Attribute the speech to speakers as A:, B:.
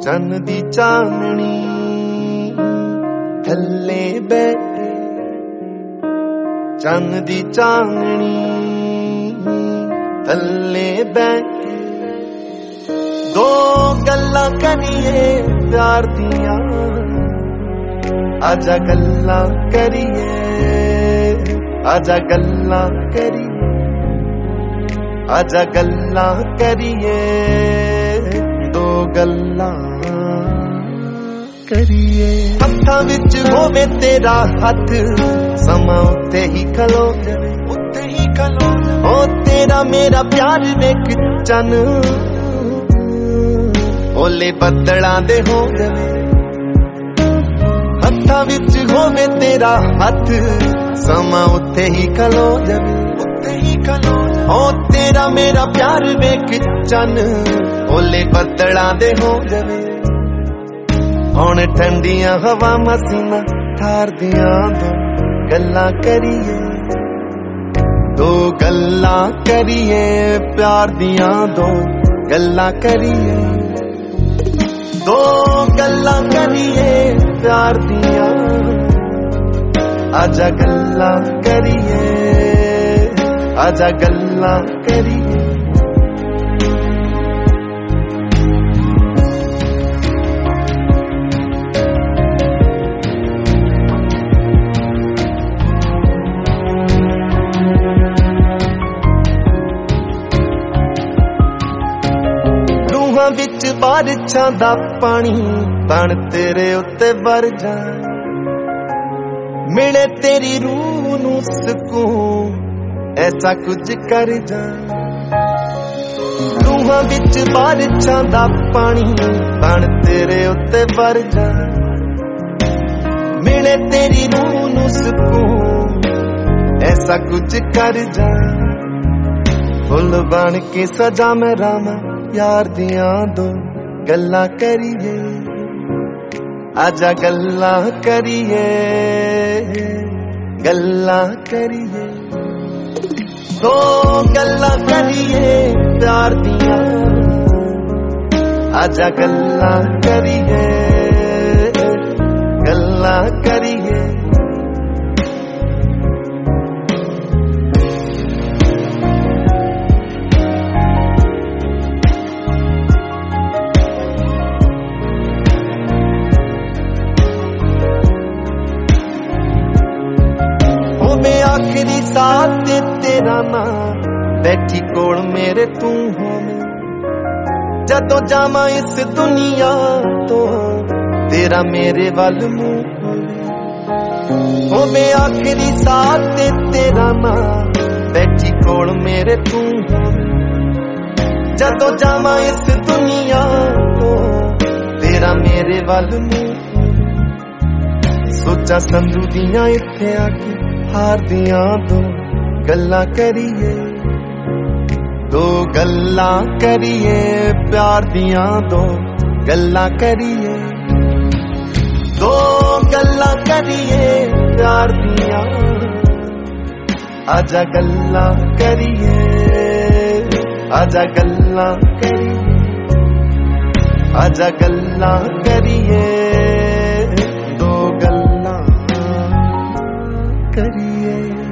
A: चन्न दी चांदनी थल्ले बैठे, चन्न दी चांदनी थल्ले बैठे, दो गल्लां करिए प्यार दियां, आजा गल्लां करिए, आजा गल्लां करिए, आजा गल्लां करिए, दो गल्लां करिए। हत्थां विच होवे तेरा हथ, समा उत्ते ही खलो जावे, उत्ते ही खलो जावे। ओ तेरा मेरा प्यार वेख चन, ओले बदलां दे हो जावे। हत्थां विच होवे तेरा हथ, समा उत्ते ही खलो जावे, उत्ते ही खलो जावे। ओ तेरा मेरा प्यार वेख चन, ओले बदलां दे हो जावे। हुण ठंडियां हवा मसीना ठार दियां, दो गल्लां करिए, दो गल्लां करिए प्यार दियां, दो गल्लां करिए, दो गल्लां करिए प्यार दियां, आजा गल्लां करिए, आजा गल्लां करिए। विच बारिशां दा पानी बन तेरे उत्ते वर जा, मिले तेरी रूह नू सुकून, ऐसा कुछ कर जा। रूहां विच बारिशां दा पानी बन तेरे उत्ते वर जा, मिले तेरी रूह नू सुकून, ऐसा कुछ कर जा। फुल बन के सजा मैं रामा यार दियां, दो गल्लां करिए, आजा गल्लां करिए, गल्लां करिए, दो गल्लां करिए प्यार दियां, आजा गल्लां करिए, गल्लां करिए। आखिरी साथ ते तेरा नाम, बैठी कोल मेरे तू होवे, जदों जावां इस दुनिया तो तेरा मेरे वल मुंह होवे। आखिरी साथ ते तेरा नाम, बैठी कोल मेरे तू होवे, जदों जावां इस दुनिया तो तेरा मेरे वल मुंह। सोचा संधू दियां इत्थे आके हार दियां, दो गल्लां करिए, दो गल्लां करिए प्यार दियां, दो गल्लां करिए, दो गल्लां करिए प्यार दियां, आजा गल्लां करिए, आजा गल्लां करिए, आजा गल्लां करिए, दो गल्लां करिए।